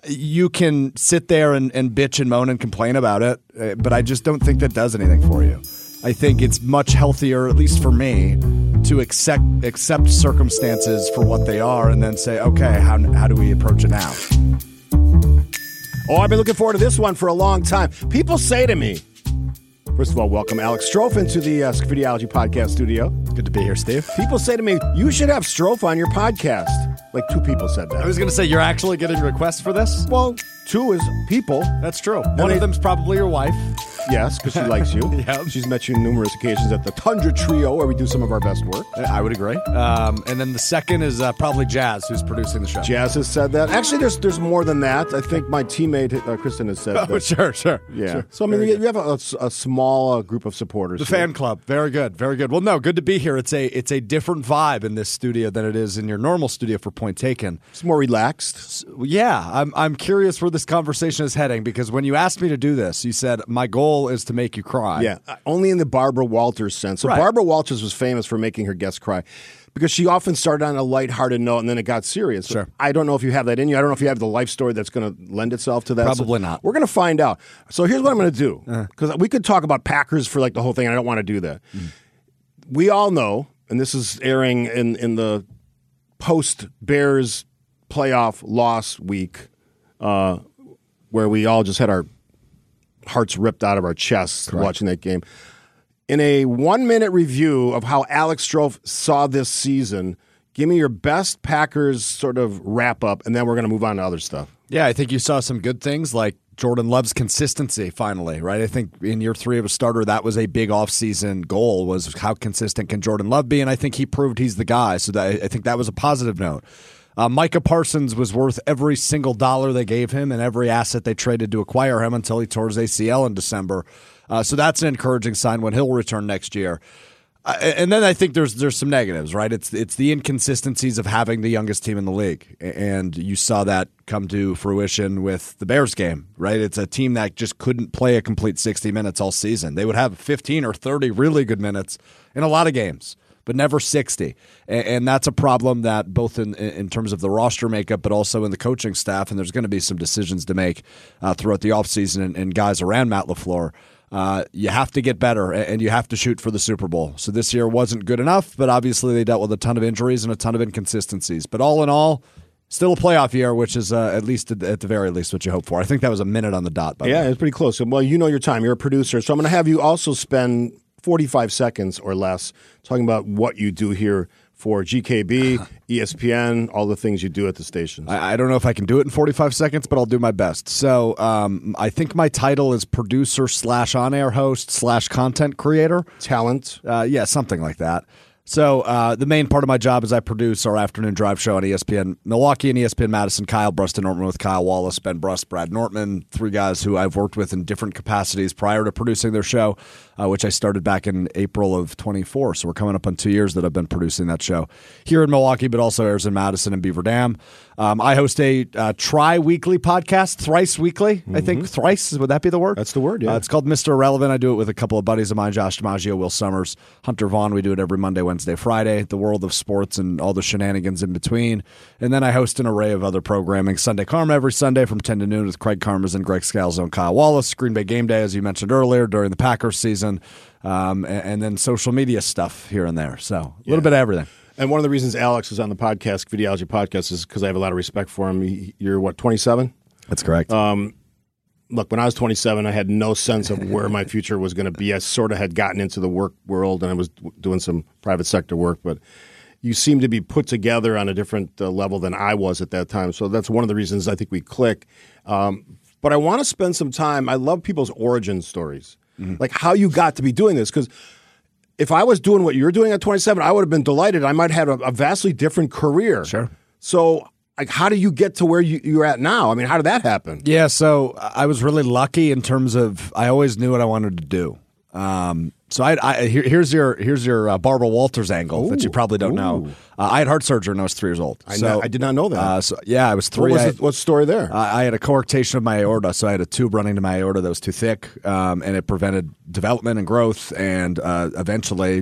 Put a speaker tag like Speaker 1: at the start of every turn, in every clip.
Speaker 1: you can sit there and bitch and moan and complain about it, but I just don't think that does anything for you. I think it's much healthier, at least for me, to accept circumstances for what they are and then say, okay, how do we approach it now?
Speaker 2: Oh, I've been looking forward to this one for a long time. People say to me, first of all, welcome Alex Strofe into the Videology Podcast studio.
Speaker 1: Good to be here, Steve.
Speaker 2: People say to me, you should have Strofe on your podcast. Like 2 people said that.
Speaker 1: I was going to say, you're actually getting requests for this?
Speaker 2: Well, 2 is people.
Speaker 1: That's true. One of them's probably your wife.
Speaker 2: Yes, because she likes you.
Speaker 1: Yep.
Speaker 2: She's met you on numerous occasions at the Tundra Trio, where we do some of our best work.
Speaker 1: I would agree. And then the second is probably Jazz, who's producing the show.
Speaker 2: Jazz has said that. Actually, there's more than that. I think my teammate, Kristen, has said that.
Speaker 1: Oh, sure.
Speaker 2: Yeah.
Speaker 1: Sure.
Speaker 2: So, I mean, you have a small group of supporters.
Speaker 1: The fan club. Very good. Very good. Well, no, good to be here. It's a different vibe in this studio than it is in your normal studio for Point Taken.
Speaker 2: It's more relaxed.
Speaker 1: Yeah. I'm curious where this conversation is heading, because when you asked me to do this, you said, my goal is to make you cry.
Speaker 2: Yeah, only in the Barbara Walters sense. So
Speaker 1: right.
Speaker 2: Barbara Walters was famous for making her guests cry because she often started on a lighthearted note and then it got serious.
Speaker 1: Sure.
Speaker 2: I don't know if you have that in you. I don't know if you have the life story that's going to lend itself to that.
Speaker 1: Probably not.
Speaker 2: We're going to find out. So here's what I'm going to do, because we could talk about Packers for like the whole thing, and I don't want to do that. We all know, and this is airing in the post-Bears playoff loss week, where we all just had our hearts ripped out of our chests watching that game. In a 1-minute review of how Alex Strofe saw this season, give me your best Packers sort of wrap-up, and then we're going to move on to other stuff.
Speaker 1: Yeah, I think you saw some good things, like Jordan Love's consistency finally, right? I think in year 3 of a starter, that was a big offseason goal, was how consistent can Jordan Love be, and I think he proved he's the guy, so I think that was a positive note. Micah Parsons was worth every single dollar they gave him and every asset they traded to acquire him until he tore his ACL in December. So that's an encouraging sign when he'll return next year. And then I think there's some negatives, right? It's the inconsistencies of having the youngest team in the league, and you saw that come to fruition with the Bears game, right? It's a team that just couldn't play a complete 60 minutes all season. They would have 15 or 30 really good minutes in a lot of games, but never 60. And that's a problem that both in terms of the roster makeup, but also in the coaching staff, and there's going to be some decisions to make throughout the offseason and guys around Matt LaFleur. You have to get better, and you have to shoot for the Super Bowl. So this year wasn't good enough, but obviously they dealt with a ton of injuries and a ton of inconsistencies. But all in all, still a playoff year, which is at the very least what you hope for. I think that was a minute on the dot. By the way.
Speaker 2: It's pretty close. Well, you know your time. You're a producer, so I'm going to have you also spend 45 seconds or less talking about what you do here for GKB, ESPN, all the things you do at the stations.
Speaker 1: I don't know if I can do it in 45 seconds, but I'll do my best. So I think my title is producer / on-air host / content creator.
Speaker 2: Talent.
Speaker 1: Yeah, something like that. So the main part of my job is I produce our afternoon drive show on ESPN Milwaukee and ESPN Madison. Kyle Brust and Nortman with Kyle Wallace, Ben Brust, Brad Nortman, 3 guys who I've worked with in different capacities prior to producing their show, which I started back in April of 24. So we're coming up on 2 years that I've been producing that show here in Milwaukee, but also airs in Madison and Beaver Dam. I host a tri-weekly podcast, thrice weekly, I think. Thrice, would that be the word?
Speaker 2: That's the word, yeah.
Speaker 1: It's called Mr. Irrelevant. I do it with a couple of buddies of mine, Josh DiMaggio, Will Summers, Hunter Vaughn. We do it every Monday, Wednesday, Friday, the world of sports and all the shenanigans in between. And then I host an array of other programming. Sunday Karma every Sunday from 10 to noon with Craig Karmazin, Greg Scalzo, and Kyle Wallace. Green Bay Game Day, as you mentioned earlier, during the Packers season. And then social media stuff here and there. So a little bit of everything.
Speaker 2: And one of the reasons Alex is on the podcast, Videology Podcast, is because I have a lot of respect for him. You're, what, 27?
Speaker 1: That's correct.
Speaker 2: Look, when I was 27, I had no sense of where my future was going to be. I sort of had gotten into the work world, and I was doing some private sector work, but you seem to be put together on a different level than I was at that time. So that's one of the reasons I think we click. But I want to spend some time. I love people's origin stories, like how you got to be doing this, because if I was doing what you're doing at 27, I would have been delighted. I might have a vastly different career.
Speaker 1: Sure.
Speaker 2: So, like, how do you get to where you're at now? I mean, how did that happen?
Speaker 1: Yeah, so I was really lucky in terms of I always knew what I wanted to do. So here's your Barbara Walters angle that you probably don't know. I had heart surgery when I was 3 years old.
Speaker 2: I did not know that.
Speaker 1: I was 3.
Speaker 2: What's the story there?
Speaker 1: I had a coarctation of my aorta, so I had a tube running to my aorta that was too thick, and it prevented development and growth. And eventually,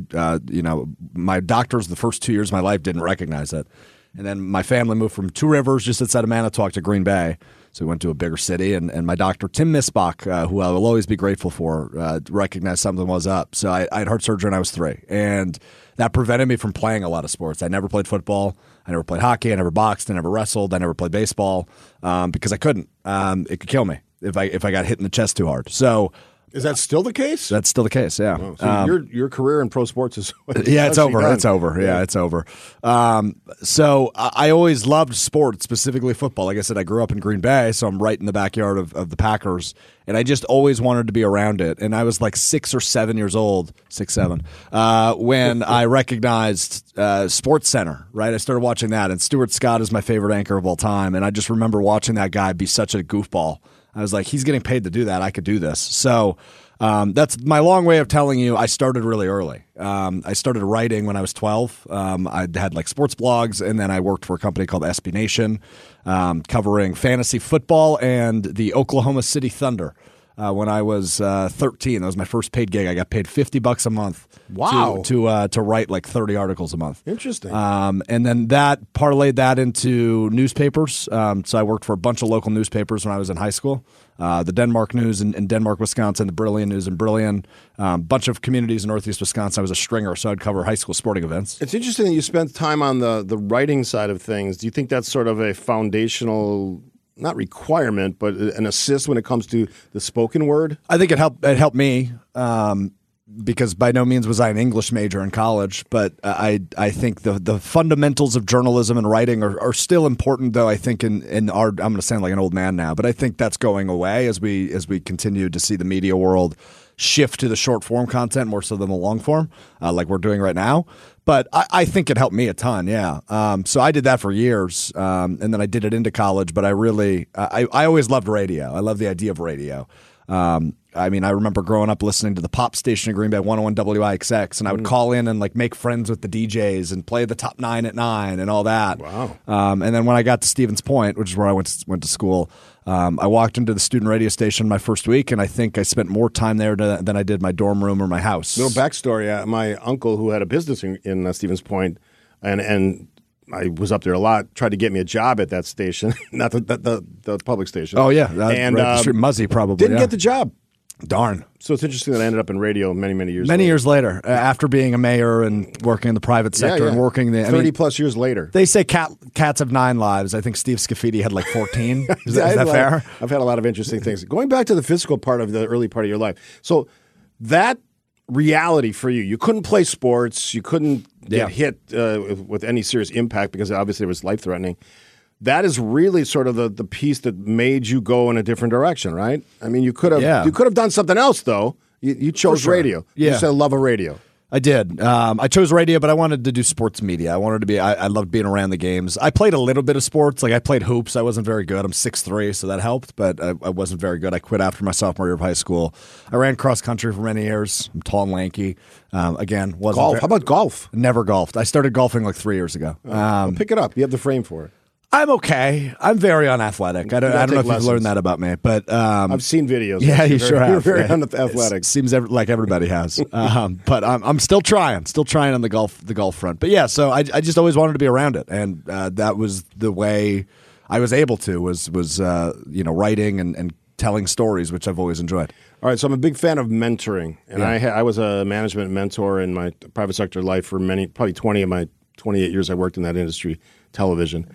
Speaker 1: my doctors the first 2 years of my life didn't recognize it. And then my family moved from Two Rivers, just outside of Manitowoc, to Green Bay. So we went to a bigger city, and my doctor, Tim Misbach, who I will always be grateful for, recognized something was up. So I had heart surgery when I was 3, and that prevented me from playing a lot of sports. I never played football. I never played hockey. I never boxed. I never wrestled. I never played baseball because I couldn't. It could kill me if I got hit in the chest too hard. So.
Speaker 2: Is that still the case?
Speaker 1: That's still the case, yeah.
Speaker 2: Oh, so your career in pro sports is
Speaker 1: yeah, it's over.
Speaker 2: Done.
Speaker 1: It's over. Yeah, it's over. So I always loved sports, specifically football. Like I said, I grew up in Green Bay, so I'm right in the backyard of the Packers, and I just always wanted to be around it. And I was like 6 or 7 years old, 6, 7, when I recognized Sports Center. Right, I started watching that, and Stuart Scott is my favorite anchor of all time, and I just remember watching that guy be such a goofball. I was like, he's getting paid to do that. I could do this. So that's my long way of telling you I started really early. I started writing when I was 12. I had like sports blogs, and then I worked for a company called SB Nation, covering fantasy football and the Oklahoma City Thunder. When I was 13, that was my first paid gig. I got paid $50 a month.
Speaker 2: Wow.
Speaker 1: To write like 30 articles a month.
Speaker 2: Interesting.
Speaker 1: And then that parlayed that into newspapers. So I worked for a bunch of local newspapers when I was in high school. The Denmark News in Denmark, Wisconsin, the Brilliant News in Brilliant, bunch of communities in Northeast Wisconsin. I was a stringer, so I'd cover high school sporting events.
Speaker 2: It's interesting that you spent time on the writing side of things. Do you think that's sort of a foundational, not requirement, but an assist when it comes to the spoken word?
Speaker 1: I think it helped me because by no means was I an English major in college, but I think the fundamentals of journalism and writing are still important, though. I think in our, I'm going to sound like an old man now, but I think that's going away as we continue to see the media world shift to the short form content more so than the long form, like we're doing right now. But I think it helped me a ton, yeah. So I did that for years, and then I did it into college. But I really, I always loved radio. I love the idea of radio. I mean, I remember growing up listening to the pop station in Green Bay, 101 WIXX, and I would call in and like make friends with the DJs and play the top 9 at 9 and all that.
Speaker 2: Wow.
Speaker 1: And then when I got to Stevens Point, which is where I went to school, I walked into the student radio station my first week, and I think I spent more time there than I did my dorm room or my house.
Speaker 2: Little backstory: my uncle, who had a business in Stevens Point, and I was up there a lot, tried to get me a job at that station, not the public station.
Speaker 1: Oh yeah,
Speaker 2: and
Speaker 1: right street, Muzzy probably
Speaker 2: didn't get the job.
Speaker 1: Darn.
Speaker 2: So it's interesting that I ended up in radio many years
Speaker 1: later, after being a mayor and working in the private sector and working the
Speaker 2: 30 plus years later.
Speaker 1: They say cats have 9 lives. I think Steve Scafidi had like 14. Is that fair?
Speaker 2: I've had a lot of interesting things. Going back to the physical part of the early part of your life. So that reality for you, you couldn't play sports, you couldn't get hit with any serious impact because obviously it was life-threatening. That is really sort of the piece that made you go in a different direction, right? I mean, you could have done something else, though. You chose radio.
Speaker 1: Yeah.
Speaker 2: You said love of radio.
Speaker 1: I did. I chose radio, but I wanted to do sports media. I wanted to be. I loved being around the games. I played a little bit of sports. Like I played hoops. I wasn't very good. I'm 6'3", so that helped, but I wasn't very good. I quit after my sophomore year of high school. I ran cross country for many years. I'm tall and lanky. Again, wasn't
Speaker 2: golf. How about golf?
Speaker 1: Never golfed. I started golfing like 3 years ago.
Speaker 2: Well, pick it up. You have the frame for it.
Speaker 1: I'm okay. I'm very unathletic. I don't know if you've learned that about me, but
Speaker 2: I've seen videos.
Speaker 1: Yeah, you sure have.
Speaker 2: You're very unathletic.
Speaker 1: It seems like everybody has. But I'm still trying on the golf front. But yeah, so I just always wanted to be around it, and that was the way I was able to was writing and telling stories, which I've always enjoyed.
Speaker 2: All right, so I'm a big fan of mentoring, and I was a management mentor in my private sector life for probably 20 of my 28 years I worked in that industry, television.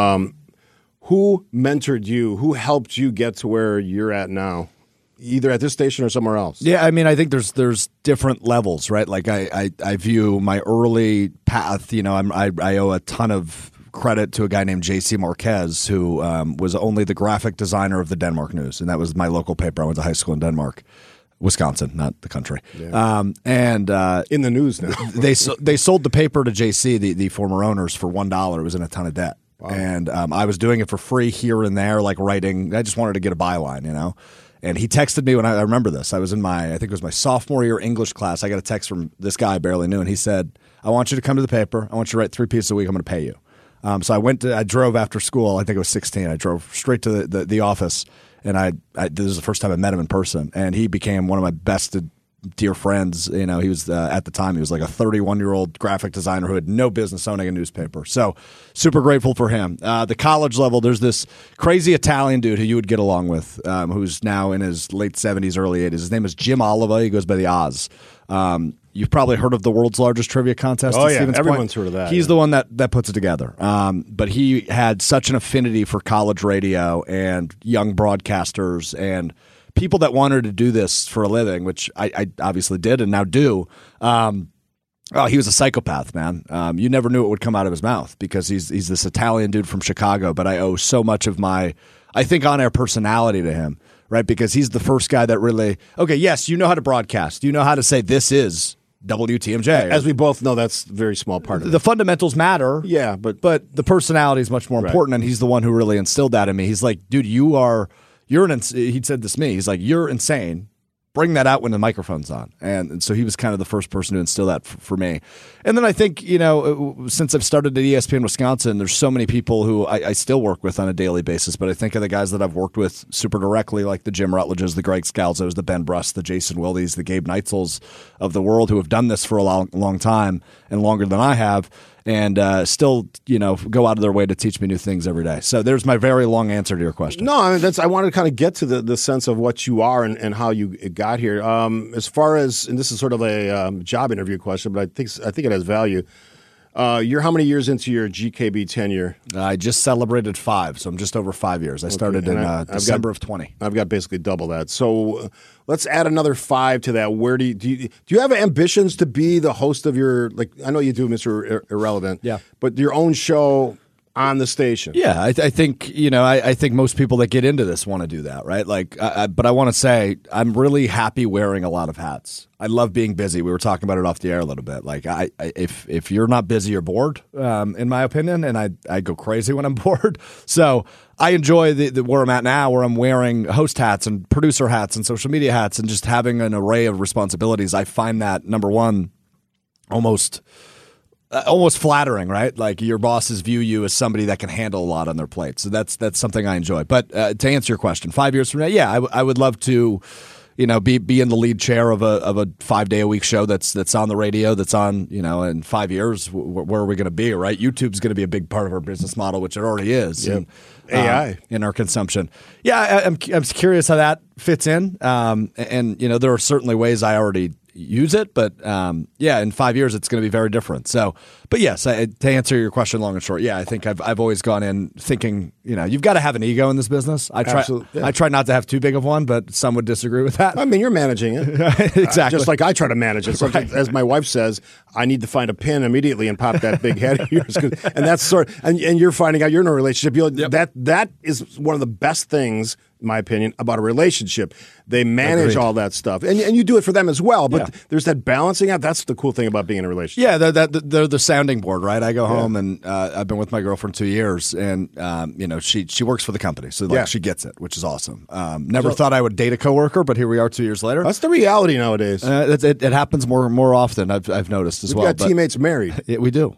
Speaker 2: Who mentored you? Who helped you get to where you're at now, either at this station or somewhere else?
Speaker 1: Yeah, I mean, I think there's different levels, right? Like I view my early path. I owe a ton of credit to a guy named J.C. Marquez, who was only the graphic designer of the Denmark News, and that was my local paper. I went to high school in Denmark. Wisconsin, not the country.
Speaker 2: Yeah.
Speaker 1: And
Speaker 2: in the news now.
Speaker 1: they sold the paper to JC, the former owners, for $1. It was in a ton of debt. Wow. And I was doing it for free here and there, like writing. I just wanted to get a byline, And he texted me when I remember this. I was in I think it was my sophomore year English class. I got a text from this guy I barely knew, and he said, "I want you to come to the paper. I want you to write 3 pieces a week. I'm going to pay you." So I drove after school. I think I was 16. I drove straight to the office. And this is the first time I met him in person, and he became one of my best dear friends. You know, he was at the time he was like a 31-year-old graphic designer who had no business owning a newspaper. So super grateful for him. The college level, there's this crazy Italian dude who you would get along with, who's now in his late 70s, early 80s. His name is Jim Oliva. He goes by the Oz. You've probably heard of the world's largest trivia contest.
Speaker 2: Oh,
Speaker 1: at
Speaker 2: yeah.
Speaker 1: Stevens
Speaker 2: Everyone's
Speaker 1: Point.
Speaker 2: heard of that.
Speaker 1: He's the one that puts it together. But he had such an affinity for college radio and young broadcasters and people that wanted to do this for a living, which I obviously did and now do. He was a psychopath, man. You never knew what would come out of his mouth because he's this Italian dude from Chicago, but I owe so much of my, I think, on-air personality to him, right? Because he's the first guy that really, okay, yes, you know how to broadcast. You know how to say this is WTMJ.
Speaker 2: As we both know, that's a very small part of it.
Speaker 1: The fundamentals matter.
Speaker 2: Yeah, but
Speaker 1: the personality is much more important, and he's the one who really instilled that in me. He's like, dude, you're he said this to me. He's like, you're insane. Bring that out when the microphone's on. And so he was kind of the first person to instill that for me. And then I think, you know, since I've started at ESPN Wisconsin, there's so many people who I still work with on a daily basis, but I think of the guys that I've worked with super directly, like the Jim Rutledges, the Greg Scalzos, the Ben Brust, the Jason Wildes, the Gabe Neitzel's of the world who have done this for a long time and longer than I have. And still, you know, go out of their way to teach me new things every day. So there's my very long answer to your question.
Speaker 2: No, I mean, I wanted to kind of get to the sense of what you are and how you got here. As far as, and this is sort of a job interview question, but I think it has value. You're how many years into your GKB tenure?
Speaker 1: I just celebrated 5, so I'm just over 5 years. I started in December of 20.
Speaker 2: I've got basically double that. So let's add another 5 to that. Where do you have ambitions to be the host of your, like, I know you do, Mr. Irrelevant,
Speaker 1: yeah,
Speaker 2: but your own show on the station?
Speaker 1: Yeah, I think, you know, I think most people that get into this want to do that, right? Like, but I want to say I'm really happy wearing a lot of hats. I love being busy. We were talking about it off the air a little bit. Like, if you're not busy, you're bored, in my opinion, and I go crazy when I'm bored. So I enjoy the where I'm at now, where I'm wearing host hats and producer hats and social media hats and just having an array of responsibilities. I find that, number one, almost flattering, right? Like your bosses view you as somebody that can handle a lot on their plate. So that's something I enjoy. But to answer your question, 5 years from now, yeah, I would love to, you know, be in the lead chair of a 5-day-a-week show that's on the radio, that's on, you know, in 5 years, where are we going to be, right? YouTube's going to be a big part of our business model, which it already is.
Speaker 2: Yep.
Speaker 1: And,
Speaker 2: AI
Speaker 1: in our consumption. Yeah, I'm curious how that fits in. And you know, there are certainly ways I already use it, but yeah, in 5 years it's going to be very different. So, but yes, to answer your question, long and short, yeah, I think I've always gone in thinking, you know, you've got to have an ego in this business. I try not to have too big of one, but some would disagree with that.
Speaker 2: I mean, you're managing it
Speaker 1: exactly,
Speaker 2: just like I try to manage it. Sometimes, as my wife says, I need to find a pin immediately and pop that big head of yours, and that's sort of, and you're finding out you're in a relationship. That is one of the best things, in my opinion, about a relationship. They manage all that stuff, and you do it for them as well. But there's that balancing out. That's the cool thing about being in a relationship.
Speaker 1: Yeah, they're the sounding board, right? I go home and I've been with my girlfriend 2 years, and you know, she works for the company, so like she gets it, which is awesome. Never thought I would date a coworker, but here we are 2 years later.
Speaker 2: That's the reality nowadays.
Speaker 1: It happens more often. I've noticed as well.
Speaker 2: We've got teammates married.
Speaker 1: We do.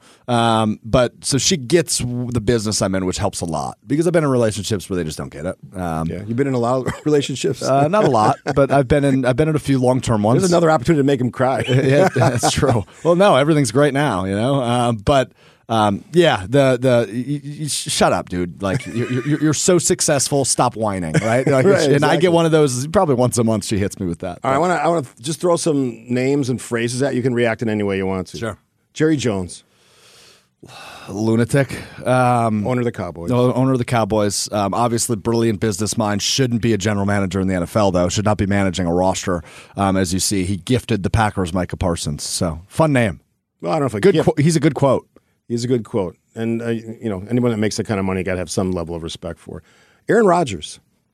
Speaker 1: But so she gets the business I'm in, which helps a lot because I've been in relationships where they just don't get it.
Speaker 2: You've been in a lot of relationships.
Speaker 1: Not a lot, but I've been in a few long-term ones.
Speaker 2: There's another opportunity to make him cry.
Speaker 1: Yeah, that's true. Well, no, everything's great now, you know. But yeah, shut up, dude. Like you're so successful. Stop whining, right? Like,
Speaker 2: right,
Speaker 1: and
Speaker 2: exactly.
Speaker 1: I get one of those probably once a month. She hits me with that.
Speaker 2: All right, I want to just throw some names and phrases at you. Can react in any way you want to.
Speaker 1: Sure.
Speaker 2: Jerry Jones.
Speaker 1: Lunatic.
Speaker 2: Owner of the Cowboys.
Speaker 1: Owner of the Cowboys. Obviously, brilliant business mind. Shouldn't be a general manager in the NFL, though. Should not be managing a roster. As you see, he gifted the Packers Micah Parsons. So, fun name.
Speaker 2: Well, I don't know if
Speaker 1: he's a good quote.
Speaker 2: He's a good quote. And, you know, anyone that makes that kind of money got to have some level of respect for. Aaron Rodgers.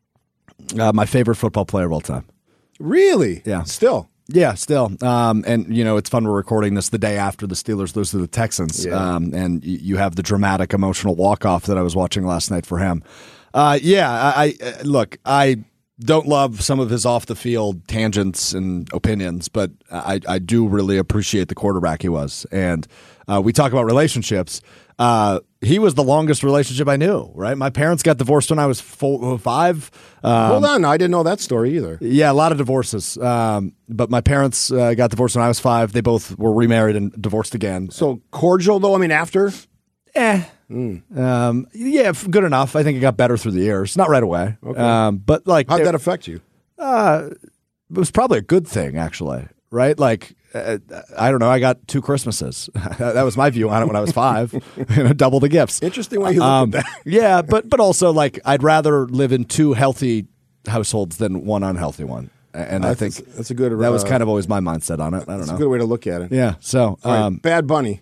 Speaker 1: My favorite football player of all time.
Speaker 2: Really?
Speaker 1: Yeah.
Speaker 2: Still?
Speaker 1: Yeah, still. And, you know, it's fun we're recording this the day after the Steelers lose to the Texans.
Speaker 2: Yeah.
Speaker 1: And you have the dramatic, emotional walk-off that I was watching last night for him. I don't love some of his off the field tangents and opinions, but I do really appreciate the quarterback he was. And we talk about relationships. He was the longest relationship I knew, right? My parents got divorced when I was 5.
Speaker 2: Hold on, I didn't know that story either.
Speaker 1: Yeah, a lot of divorces. But my parents got divorced when I was 5. They both were remarried and divorced again.
Speaker 2: So cordial, though? I mean, after?
Speaker 1: Yeah, good enough. I think it got better through the years. Not right away.
Speaker 2: Okay.
Speaker 1: But like,
Speaker 2: how'd that affect you?
Speaker 1: It was probably a good thing, actually. Right? Like, I don't know. I got 2 Christmases. That was my view on it when I was 5. Double the gifts.
Speaker 2: Interesting way you look at that.
Speaker 1: Yeah, but also like I'd rather live in 2 healthy households than 1 unhealthy one. And I think
Speaker 2: that's a good.
Speaker 1: That was kind of always my mindset on it. I don't know.
Speaker 2: That's a good way to look at it.
Speaker 1: Yeah. So
Speaker 2: Bad Bunny.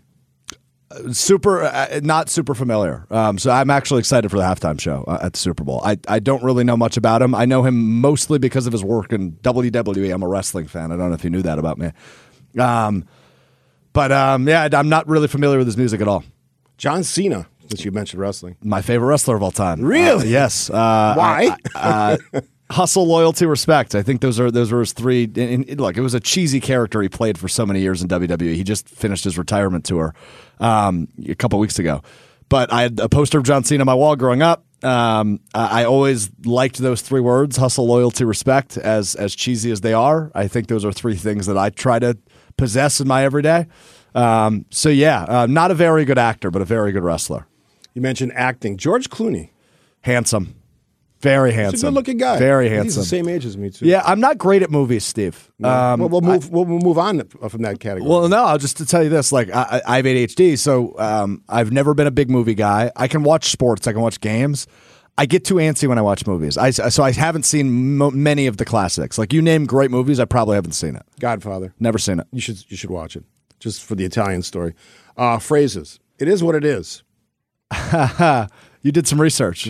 Speaker 1: Not super familiar. So I'm actually excited for the halftime show at the Super Bowl. I don't really know much about him. I know him mostly because of his work in WWE. I'm a wrestling fan. I don't know if you knew that about me. I'm not really familiar with his music at all.
Speaker 2: John Cena, since you mentioned wrestling.
Speaker 1: My favorite wrestler of all time.
Speaker 2: Really?
Speaker 1: Yes.
Speaker 2: Why?
Speaker 1: Hustle, loyalty, respect. I think those were his 3. Look, it was a cheesy character he played for so many years in WWE. He just finished his retirement tour a couple weeks ago. But I had a poster of John Cena on my wall growing up. I always liked those 3 words: hustle, loyalty, respect. As cheesy as they are, I think those are 3 things that I try to possess in my everyday. Not a very good actor, but a very good wrestler.
Speaker 2: You mentioned acting. George Clooney.
Speaker 1: Handsome. Very handsome.
Speaker 2: He's a good-looking guy.
Speaker 1: Very handsome.
Speaker 2: He's the same age as me, too.
Speaker 1: Yeah, I'm not great at movies, Steve.
Speaker 2: No. We'll move on from that category.
Speaker 1: Well, no, I'll just to tell you this. Like, I have ADHD, so I've never been a big movie guy. I can watch sports. I can watch games. I get too antsy when I watch movies. So I haven't seen many of the classics. Like, you name great movies, I probably haven't seen it.
Speaker 2: Godfather.
Speaker 1: Never seen it.
Speaker 2: You should watch it, just for the Italian story. Phrases. It is what it is.
Speaker 1: You did some research.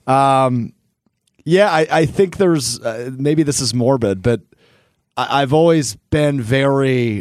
Speaker 1: Yeah, I think there's maybe this is morbid, but I've always been very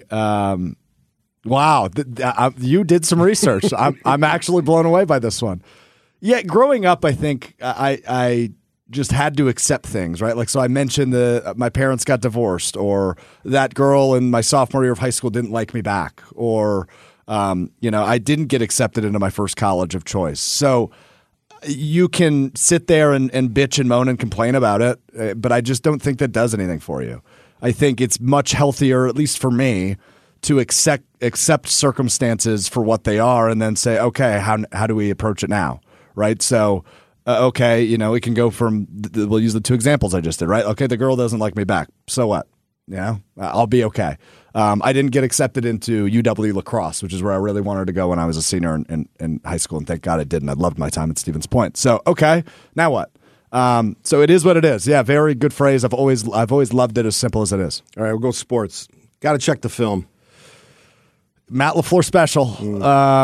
Speaker 1: wow. You did some research. I'm actually blown away by this one. Yeah, growing up, I think I just had to accept things, right? Like, so I mentioned my parents got divorced, or that girl in my sophomore year of high school didn't like me back, or I didn't get accepted into my first college of choice. So you can sit there and bitch and moan and complain about it, but I just don't think that does anything for you. I think it's much healthier, at least for me, to accept circumstances for what they are and then say, okay, how do we approach it now, right? So, okay, it can go from, we'll use the 2 examples I just did, right? Okay, the girl doesn't like me back. So what? I'll be okay. I didn't get accepted into UW lacrosse, which is where I really wanted to go when I was a senior in high school, and thank God I did, and I loved my time at Stevens Point. So, okay, now what? So it is what it is. Yeah, very good phrase. I've always loved it, as simple as it is.
Speaker 2: All right, we'll go sports. Got to check the film.
Speaker 1: Matt LaFleur special.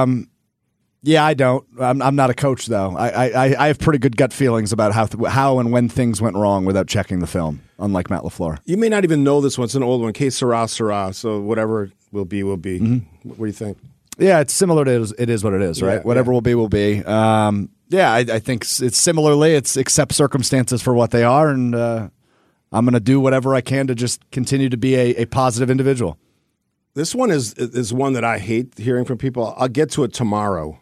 Speaker 1: Yeah, I don't. I'm not a coach, though. I have pretty good gut feelings about how and when things went wrong without checking the film, unlike Matt LaFleur.
Speaker 2: You may not even know this one. It's an old one. Que sera, sera. So whatever will be, will be. Mm-hmm. What do you think?
Speaker 1: Yeah, it's similar to it is what it is, right?
Speaker 2: Yeah,
Speaker 1: whatever will be, will be. I think it's similarly. It's accept circumstances for what they are, and I'm going to do whatever I can to just continue to be a positive individual.
Speaker 2: This one is one that I hate hearing from people. I'll get to it tomorrow.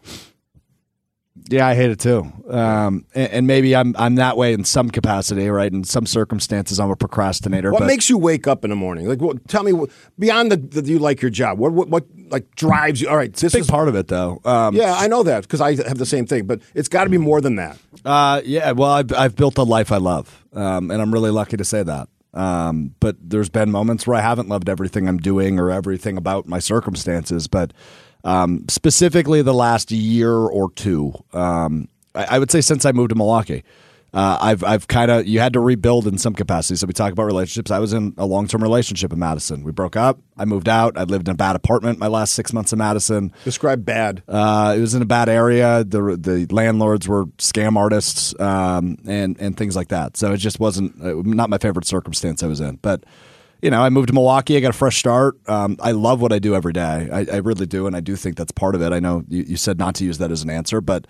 Speaker 1: Yeah, I hate it too. And maybe I'm that way in some capacity, right? In some circumstances, I'm a procrastinator.
Speaker 2: What makes you wake up in the morning? Like, tell me beyond the you like your job. What like drives you? All right, this
Speaker 1: is part of it, though.
Speaker 2: Yeah, I know that because I have the same thing. But it's got to be more than that.
Speaker 1: Yeah. Well, I've built a life I love, and I'm really lucky to say that. But there's been moments where I haven't loved everything I'm doing or everything about my circumstances. But specifically the last year or 2, I would say since I moved to Milwaukee, I've kind of, you had to rebuild in some capacity. So we talk about relationships. I was in a long-term relationship in Madison. We broke up. I moved out. I lived in a bad apartment my last 6 months in Madison.
Speaker 2: Describe bad.
Speaker 1: It was in a bad area. The landlords were scam artists and things like that. So it just wasn't not my favorite circumstance I was in. But I moved to Milwaukee. I got a fresh start. I love what I do every day. I really do, and I do think that's part of it. I know you said not to use that as an answer, but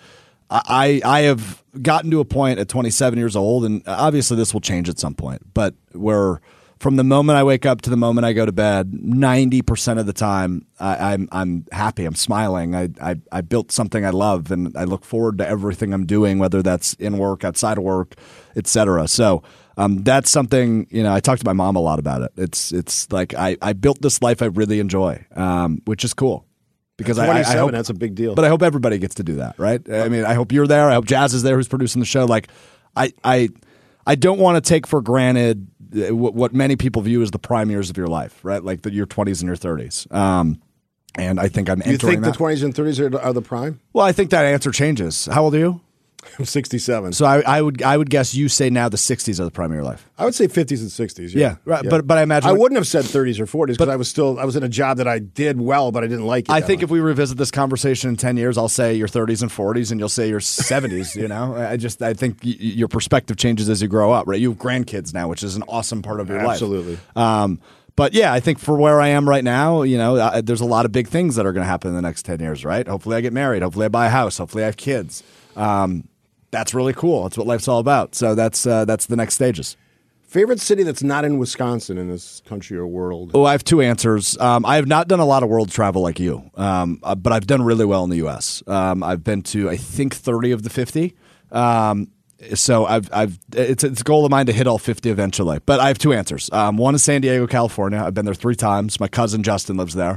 Speaker 1: I have gotten to a point at 27 years old, and obviously this will change at some point, but where from the moment I wake up to the moment I go to bed, 90% of the time I'm happy. I'm smiling. I built something I love, and I look forward to everything I'm doing, whether that's in work, outside of work, etc. So that's something, I talk to my mom a lot about it. It's like I built this life I really enjoy, which is cool. Because
Speaker 2: 27,
Speaker 1: I hope,
Speaker 2: that's a big deal.
Speaker 1: But I hope everybody gets to do that, right? I mean, I hope you're there. I hope Jazz is there, who's producing the show. Like, I don't want to take for granted what many people view as the prime years of your life, right? Like your 20s and your 30s. And I think I'm entering that.
Speaker 2: You think the 20s and 30s are the prime?
Speaker 1: Well, I think that answer changes. How old are you?
Speaker 2: I'm 67.
Speaker 1: So I would guess you say now the 60s are the prime of your life.
Speaker 2: I would say 50s and 60s.
Speaker 1: Yeah, right. Yeah. But I imagine
Speaker 2: I wouldn't have said 30s or 40s because I was in a job that I did well, but I didn't like it.
Speaker 1: I think if we revisit this conversation in 10 years, I'll say your 30s and 40s, and you'll say your 70s. I think your perspective changes as you grow up. Right? You have grandkids now, which is an awesome part of your life.
Speaker 2: Absolutely.
Speaker 1: But yeah, I think for where I am right now, there's a lot of big things that are going to happen in the next 10 years. Right? Hopefully, I get married. Hopefully, I buy a house. Hopefully, I have kids. That's really cool. That's what life's all about. So that's the next stages.
Speaker 2: Favorite city that's not in Wisconsin in this country or world?
Speaker 1: Oh, I have two answers. I have not done a lot of world travel like you, but I've done really well in the U.S. I've been to, I think, 30 of the 50. So it's a goal of mine to hit all 50 eventually. But I have two answers. One is San Diego, California. I've been there 3 times. My cousin Justin lives there.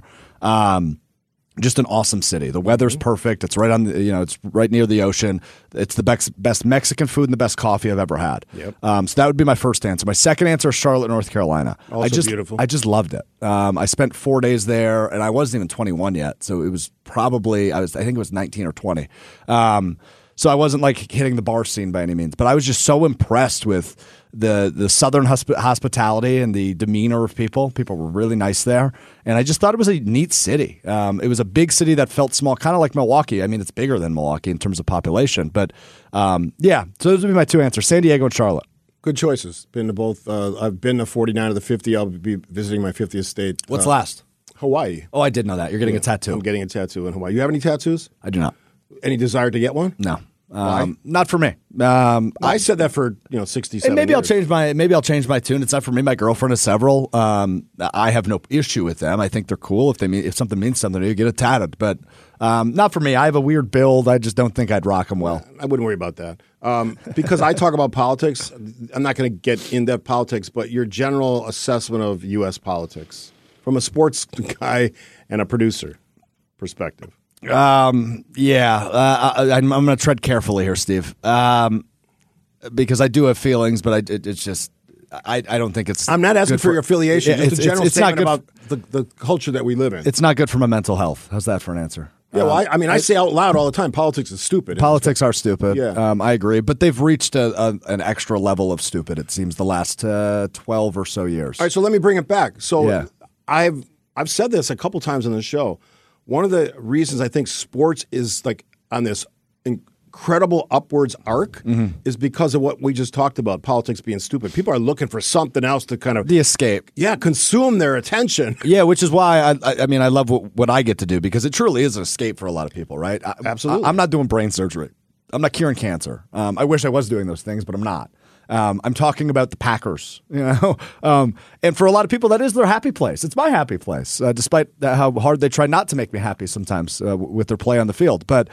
Speaker 1: Just an awesome city. The weather's perfect. It's right on it's right near the ocean. It's the best Mexican food and the best coffee I've ever had.
Speaker 2: Yep.
Speaker 1: So that would be my first answer. My second answer is Charlotte, North Carolina.
Speaker 2: Also beautiful.
Speaker 1: I just loved it. I spent 4 days there, and I wasn't even 21 yet. So it was probably I think it was 19 or 20. So I wasn't like hitting the bar scene by any means, but I was just so impressed with the southern hospitality and the demeanor of people. People were really nice there, and I just thought it was a neat city. It was a big city that felt small, kind of like Milwaukee. I mean, it's bigger than Milwaukee in terms of population, but yeah. So those would be my two answers: San Diego and Charlotte.
Speaker 2: Good choices. Been to both. I've been to 49 of the 50. I'll be visiting my 50th state.
Speaker 1: What's last?
Speaker 2: Hawaii.
Speaker 1: Oh, I did know that. You're getting a tattoo.
Speaker 2: I'm getting a tattoo in Hawaii. You have any tattoos?
Speaker 1: I do not.
Speaker 2: Any desire to get one?
Speaker 1: No. Not for me.
Speaker 2: I said that for 67
Speaker 1: and maybe
Speaker 2: years.
Speaker 1: I'll change my tune. It's not for me. My girlfriend has several. I have no issue with them. I think they're cool. If something means something to you, get it tatted. But not for me. I have a weird build. I just don't think I'd rock them well.
Speaker 2: I wouldn't worry about that. Because I talk about politics. I'm not going to get in-depth politics, but your general assessment of U.S. politics from a sports guy and a producer perspective.
Speaker 1: I'm going to tread carefully here, Steve, because I do have feelings, but it's just I don't think it's.
Speaker 2: I'm not asking for your affiliation.
Speaker 1: Yeah,
Speaker 2: just a general statement
Speaker 1: about
Speaker 2: the culture that we live in.
Speaker 1: It's not good for my mental health. How's that for an answer?
Speaker 2: Yeah, well, I say out loud all the time, politics is stupid.
Speaker 1: Politics are stupid.
Speaker 2: Yeah.
Speaker 1: I agree, but they've reached an extra level of stupid. It seems the last 12 or so years.
Speaker 2: All right, so let me bring it back. So I've said this a couple times on the show. One of the reasons I think sports is like on this incredible upwards arc is because of what we just talked about, politics being stupid. People are looking for something else to kind of
Speaker 1: the escape.
Speaker 2: Yeah, consume their attention.
Speaker 1: Yeah, which is why I love what I get to do because it truly is an escape for a lot of people, right?
Speaker 2: Absolutely.
Speaker 1: I'm not doing brain surgery. I'm not curing cancer. I wish I was doing those things, but I'm not. I'm talking about the Packers, and for a lot of people, that is their happy place. It's my happy place, despite how hard they try not to make me happy sometimes with their play on the field. But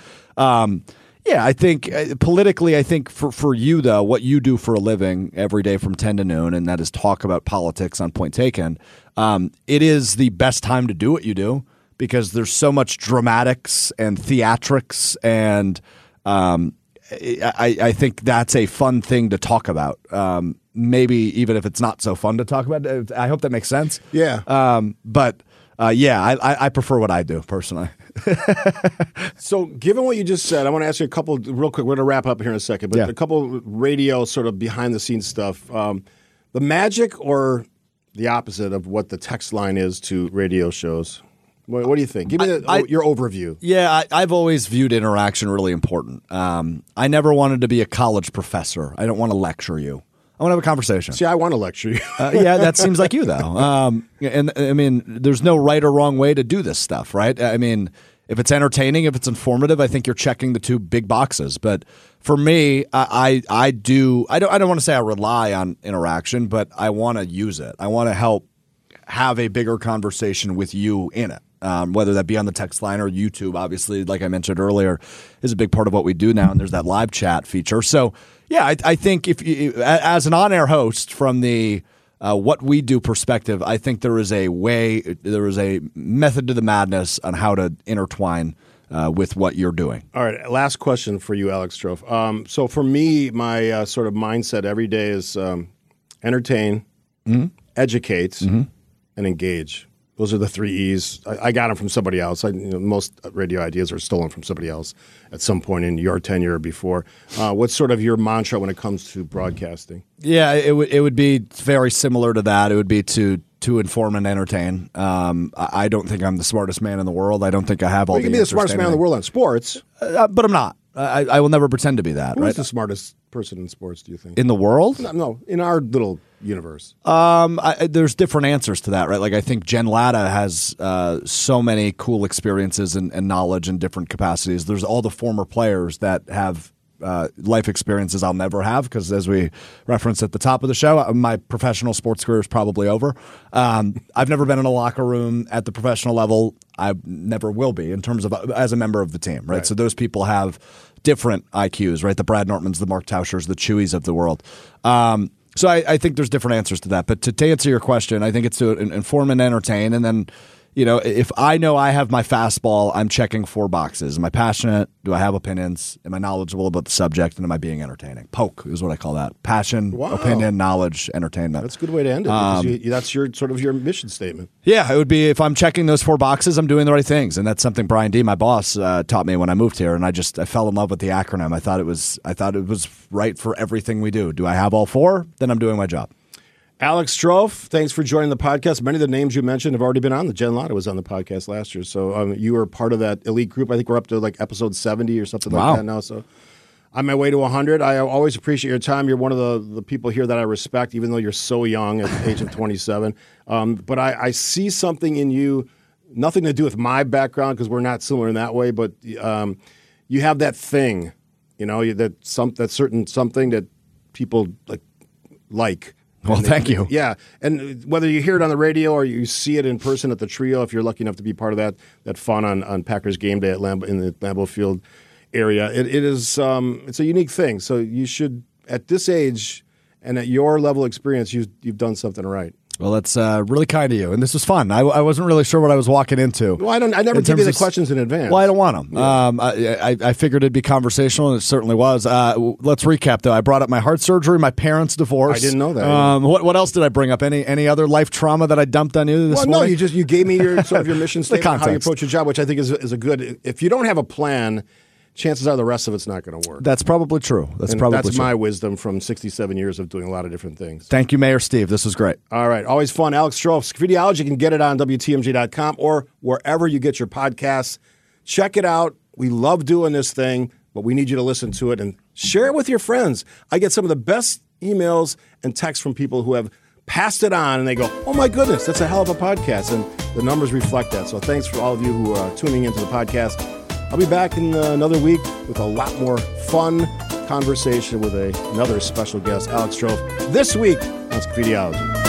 Speaker 1: I think politically, I think for you, though, what you do for a living every day from 10 to noon, and that is talk about politics on Point Taken, it is the best time to do what you do because there's so much dramatics and theatrics and I think that's a fun thing to talk about. Maybe even if it's not so fun to talk about. I hope that makes sense.
Speaker 2: Yeah.
Speaker 1: I prefer what I do personally.
Speaker 2: So given what you just said, I want to ask you a couple real quick. We're going to wrap up here in a second, but a couple radio sort of behind the scenes stuff. The magic or the opposite of what the text line is to radio shows? What do you think? Give me your overview.
Speaker 1: Yeah, I've always viewed interaction really important. I never wanted to be a college professor. I don't want to lecture you. I want to have a conversation.
Speaker 2: See, I want to lecture you.
Speaker 1: Yeah, that seems like you, though. And I mean, there's no right or wrong way to do this stuff, right? I mean, If it's entertaining, if it's informative, I think you're checking the two big boxes. But for me, I don't want to say I rely on interaction, but I want to use it. I want to help have a bigger conversation with you in it. Whether that be on the text line or YouTube, obviously, like I mentioned earlier, is a big part of what we do now, and there's that live chat feature. So, yeah, I think if you, as an on-air host from the what we do perspective, I think there is a method to the madness on how to intertwine with what you're doing.
Speaker 2: All right, last question for you, Alex Strofe. So for me, my sort of mindset every day is entertain, educate, and engage. Those are the 3 E's. I got them from somebody else. Most radio ideas are stolen from somebody else at some point in your tenure or before. What's sort of your mantra when it comes to broadcasting?
Speaker 1: Yeah, it would be very similar to that. It would be to inform and entertain. I don't think I'm the smartest man in the world. I don't think I have all the answers.
Speaker 2: You can be the smartest man in the world on sports.
Speaker 1: But I'm not. I will never pretend to be that.
Speaker 2: Who's
Speaker 1: right?
Speaker 2: the smartest person in sports, do you think?
Speaker 1: In the world?
Speaker 2: No, in our little universe.
Speaker 1: There's different answers to that, right? Like I think Jen Latta has so many cool experiences and knowledge in different capacities. There's all the former players that have life experiences I'll never have because, as we referenced at the top of the show, my professional sports career is probably over. I've never been in a locker room at the professional level. I never will be in terms of as a member of the team, right? So those people have different IQs, right? The Brad Nortmans, the Mark Tauschers, the Chewies of the world. So I think there's different answers to that. But to answer your question, I think it's to inform and entertain. And then, if I know I have my fastball, I'm checking 4 boxes. Am I passionate? Do I have opinions? Am I knowledgeable about the subject? And am I being entertaining? POKE is what I call that. Passion, opinion, knowledge, entertainment.
Speaker 2: That's a good way to end it because that's your sort of your mission statement.
Speaker 1: Yeah, it would be if I'm checking those 4 boxes, I'm doing the right things. And that's something Brian D., my boss, taught me when I moved here. And I fell in love with the acronym. I thought it was right for everything we do. Do I have all 4? Then I'm doing my job.
Speaker 2: Alex Strofe, thanks for joining the podcast. Many of the names you mentioned have already been on. Jen Latta was on the podcast last year. So you were part of that elite group. I think we're up to like episode 70 or something like that now. So on my way to 100. I always appreciate your time. You're one of the people here that I respect, even though you're so young at the age of 27. But I see something in you, nothing to do with my background because we're not similar in that way, but you have that thing, that certain something that people like.
Speaker 1: Well, thank you.
Speaker 2: Yeah, and whether you hear it on the radio or you see it in person at the Trio, if you're lucky enough to be part of that fun on Packers game day at in the Lambeau Field area, it is it's a unique thing. So you should, at this age and at your level of experience, you've done something right.
Speaker 1: Well, that's really kind of you, and this was fun. I wasn't really sure what I was walking into.
Speaker 2: Well, I never give you the questions in advance.
Speaker 1: Well, I don't want them. Yeah. I figured it'd be conversational, and it certainly was. Let's recap, though. I brought up my heart surgery, my parents' divorce.
Speaker 2: I didn't know that.
Speaker 1: What else did I bring up? Any other life trauma that I dumped on you this morning?
Speaker 2: No, you gave me your sort of your mission statement, how you approach your job, which I think is a good. If you don't have a plan, chances are the rest of it's not going to work.
Speaker 1: That's probably true. That's
Speaker 2: my wisdom from 67 years of doing a lot of different things.
Speaker 1: Thank you, Mayor Steve. This was great.
Speaker 2: All right. Always fun. Alex Strofe, Graffitiology. You can get it on WTMJ.com or wherever you get your podcasts. Check it out. We love doing this thing, but we need you to listen to it and share it with your friends. I get some of the best emails and texts from people who have passed it on, and they go, oh, my goodness, that's a hell of a podcast. And the numbers reflect that. So thanks for all of you who are tuning into the podcast. I'll be back in another week with a lot more fun conversation with another special guest, Alex Strofe, this week on Graffitiology.